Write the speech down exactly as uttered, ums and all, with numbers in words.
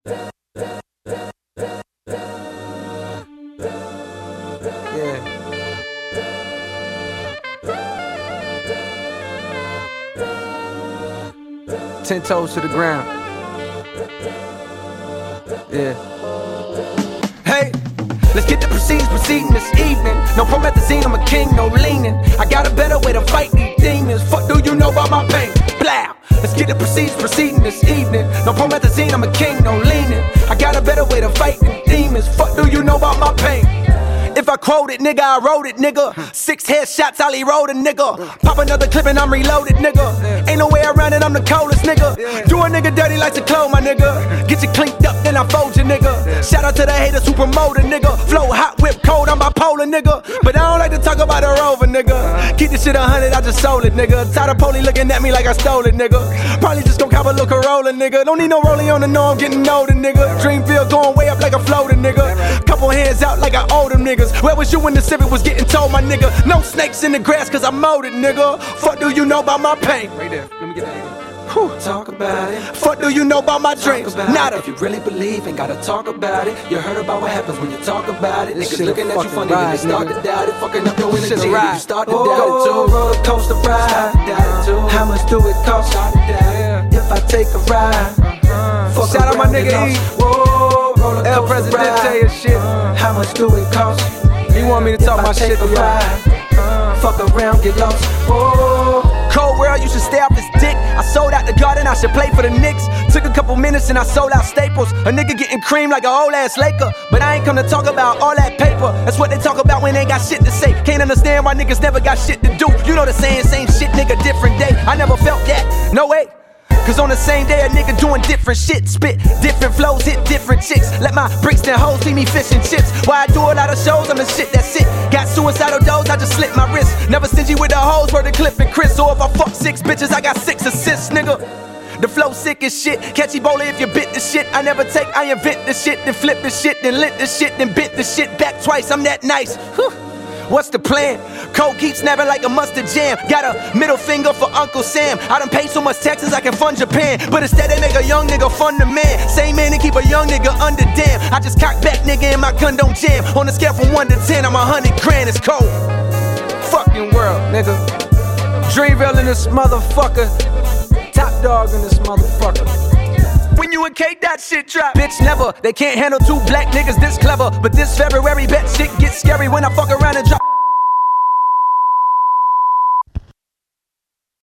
Yeah. Ten toes to the ground. Yeah. Hey, let's get the proceedings proceeding this evening. No promethazine, I'm a king, no leaning. I got a better way to fight these demons. Fuck do you know about my pain? Blah. Let's get the proceedings proceeding this evening. No promethazine, I'm a king, no leaning. I got a better way to fight these demons. Fuck do you know about my pain? If I quote it, nigga, I wrote it, nigga. Six headshots, Ollie wrote a nigga. Pop another clip and I'm reloaded, nigga. Ain't no way around it, I'm the coldest, nigga. Do a nigga dirty like to clone, my nigga. Get you cleaned up, then I fold you, nigga. Shout out to the haters who promote a nigga. Flow hot, whip cold, I'm bipolar, nigga. But I don't like to talk about a rover, nigga. Keep this shit a hundred, I just sold it, nigga. Tired of police looking at me like I stole it, nigga. Probably just gon' cop a little Corolla, nigga. Don't need no rolling on the know I'm getting older, nigga. Dreamfield going way up like a floater, nigga. Couple hands out like I owe them niggas. Where was you when the Civic was getting told, my nigga? No snakes in the grass cause I mowed it, nigga. Fuck do you know about my pain? Right there, let me get that. Whew. Talk about it. Fuck do you know about my dreams? Nada. If you really believe, ain't gotta talk about it. You heard about what happens when you talk about it. Niggas looking at you funny when they start to doubt it. Fucking up your energy when you start to doubt it too. Roller coaster ride. How much do it cost? If I take a ride. Shout out my nigga E. Whoa, El Presidente and shit. How much do it cost? He want me to talk my shit to y'all. Fuck around, get lost. Whoa. Cold world, you should stay off this dick. I sold out the garden, I should play for the Knicks. Took a couple minutes and I sold out Staples. A nigga getting cream like a old ass Laker. But I ain't come to talk about all that paper. That's what they talk about when they ain't got shit to say. Can't understand why niggas never got shit to do. You know the saying, same shit, nigga, different day. I never felt that, no way. Cause on the same day a nigga doing different shit. Spit different flows, hit different chicks. Let my bricks and hoes see me fishing chips. Why I do a lot of shows, I'm the shit that's it. Got suicidal doors, I just slit my wrist. Never stingy with the hoes, word the clip and Chris. Or if I fuck six bitches, I got six assists, nigga. The flow sick as shit. Catch Ebola if you bit the shit. I never take, I invent the shit. Then flip the shit, then lit the shit. Then bit the shit back twice, I'm that nice. Whew. What's the plan? Code keeps snapping like a mustard jam. Got a middle finger for Uncle Sam. I done paid so much taxes I can fund Japan. But instead they make a young nigga fund the man. Same man and keep a young nigga under damn. I just cock back nigga and my gun don't jam. On a scale from one to ten, I'm a hundred grand, it's cold. Fucking world, nigga. Dreamville in this motherfucker. Top dog in this motherfucker. When you and K that shit drop, bitch never. They can't handle two black niggas this clever. But this February bet shit gets scary when I fuck around and drop.